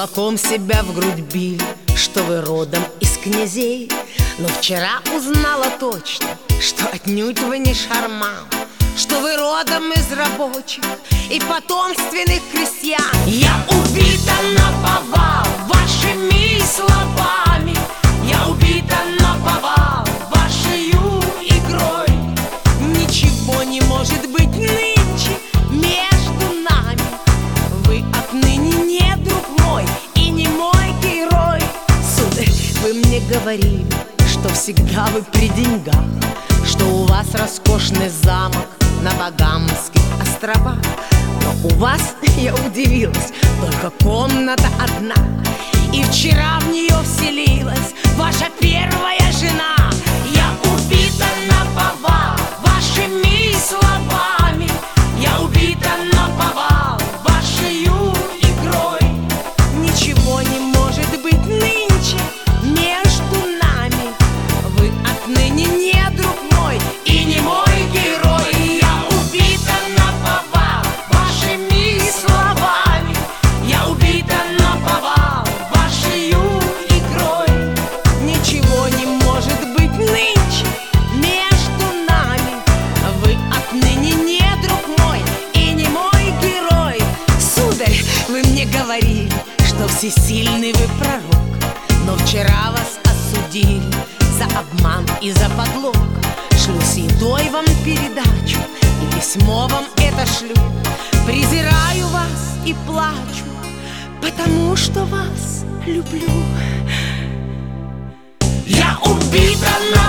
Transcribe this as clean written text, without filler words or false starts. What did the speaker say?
Кулаком себя в грудь били, что вы родом из князей. Но вчера узнала точно, что отнюдь вы не шарман, что вы родом из рабочих и потомственных крестьян. Я убита наповал вашими словами, я убита наповал вашею игрой. Ничего не может быть нынче между нами. Вы отныне не друг мой и не мой герой. Сударь, вы мне говорили, что всегда вы при деньгах, что у вас роскошный замок на Багамских островах. Но у вас, я удивилась, только комната одна, и вчера в нее вселилась ваша первая жена. Я убита наповал вашими словами, я убита наповал вашею игрой. Ничего не может быть нынче между нами. Вы отныне не друг мой и не мой герой. Я убита наповал вашими словами, я убита наповал вашею игрой. Ничего не может быть нынче между нами. Вы отныне не друг мой и не мой герой. Сударь, вы мне говорили, что всесильный вы пророк, но вчера вас осудили за обман и за подлог. Шлю с едой вам передачу, и письмо вам это шлю. Презираю вас и плачу, потому что вас люблю. Я убита на